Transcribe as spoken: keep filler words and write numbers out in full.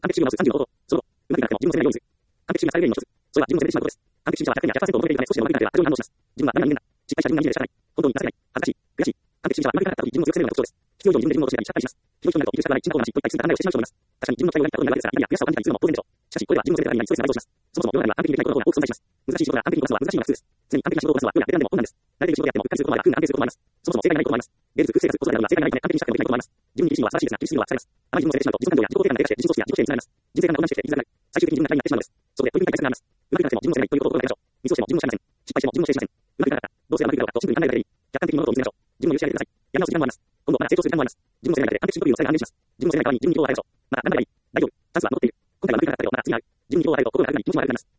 完璧主義の持つさんじゅうのこと。その後、うまくなくても自分の責めないようにする。完璧主義は最大限の一つ。それは自分を責めてしまうことです。完璧主義者はひゃくパーセントを求めているため少しでもうまくいかなければ過剰に反応します。自分は何々人間だ。失敗した自分が人間で仕方ない。本当に情けない。恥ずかしい。悔しい。完璧主義者はうまくいかなかった時自分を強く責めるのが特徴です。必要以上に自分で自分を貶めたりしたりします。非常に人になると生きる仕方がない。死んだことなし、一歩一歩進んだ考えをしてしまう人もいます。確かに自分の期待を裏切ったことになるわけですが、痛みや悔しさを感じたりするのも当然でしょう。しかし、これは自分を責めたからになりストレスが倍増します。そもそも世の中には完璧にできないことが多く存在します。難しい仕事から完璧にこなすのは難しいのが普通です。常に完璧な仕事をこなすのはどうやベテランでも困難です。慣れている仕事であってもうっかりすることもあれば楽に安定することもあります。そもそも正解がないこともあります。芸術、空生活、子育てなどは正解がないため完璧にしたくてもできないこともあります。自分に自信は素晴らしいですが、自信はされます。あまり自分を責めてしまうと自己感情や自己肯定感が低下して自己組織や自己主義につながります。人生観が混乱してきて言いづらい。最終的に自分が嫌いになってしまうのです。そこで取り組みたい対策があります。うまくいかなくても自分を責めないということを心がけましょう。ミスをしても自分を責めません。失敗しても自分を否定しません。うまくいかなかった。どうすればうまくいくだろうかとシンプルに考えるだけでいい。客観的に物事を見つめましょう。自分を許し上げてください。やり直す時間もあります。今度まだ成長する時間もあります。自分を責めないだけで完璧主義というのをさらに安定します。自分を責めない代わりに自分に希望を与えましょう。また頑張ればいい。大丈夫。チャンスは戻っている。今回はうまくいかなかったけど、まだ次がある。自分に希望を与えると心が楽になり気持ちも悪くなります。